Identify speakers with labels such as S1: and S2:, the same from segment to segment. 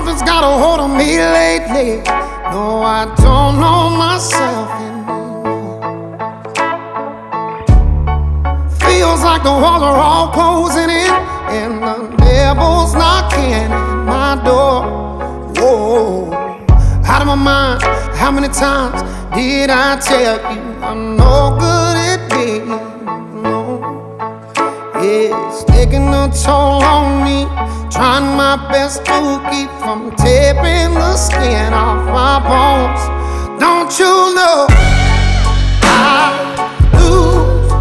S1: Something's got a hold on me lately. No, I don't know myself anymore. Feels like the walls are all closing in, and the devil's knocking at my door. Whoa, out of my mind. How many times did I tell you I'm no good at being alone? It's taking a toll on me, trying my best to keep from tearing the skin off my bones. Don't you know I lose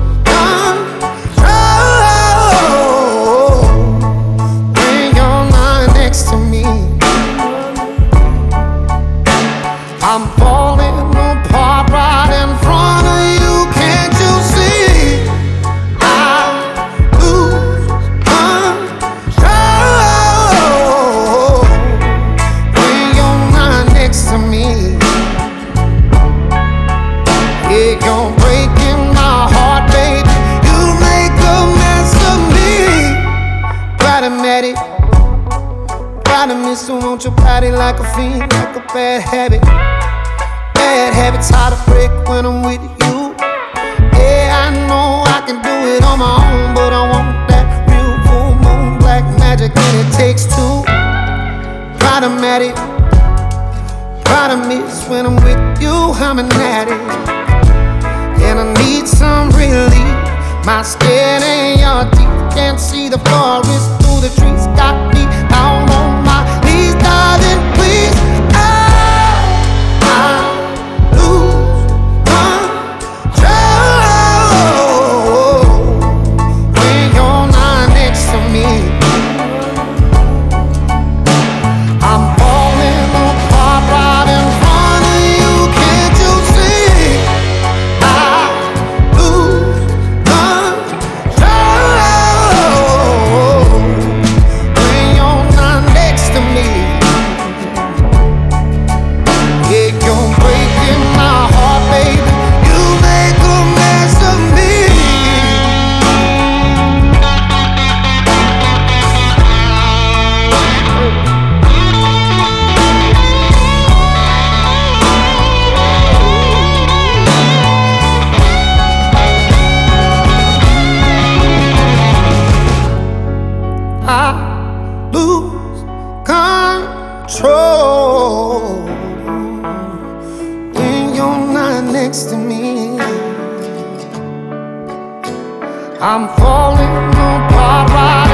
S1: control when you're not next to me? I'm falling apart right in front of you. Can't you see? I lose control when you're not next to me. Yeah, you're breaking my heart, baby. You make a mess of me. Problematic. Problem is, so won't you party like a fiend, like a bad habit. Bad habits hard to break when I'm with you. Yeah, I know I can do it on my own, but I want that real full moon black magic, and it takes two. Problematic. Problem is, when I'm with you, I'm an addict, and I need some relief. My skin and your teeth can't see the forest through the trees. Got me down on my knees, darling, please. I lose control when you're not next to me. I'm falling apart right in front of you. Can't you see? I lose control when you're not next to me. Yeah, you're breaking my heart, baby. You make a mess of me. I lose control when you're not next to me. I'm falling apart right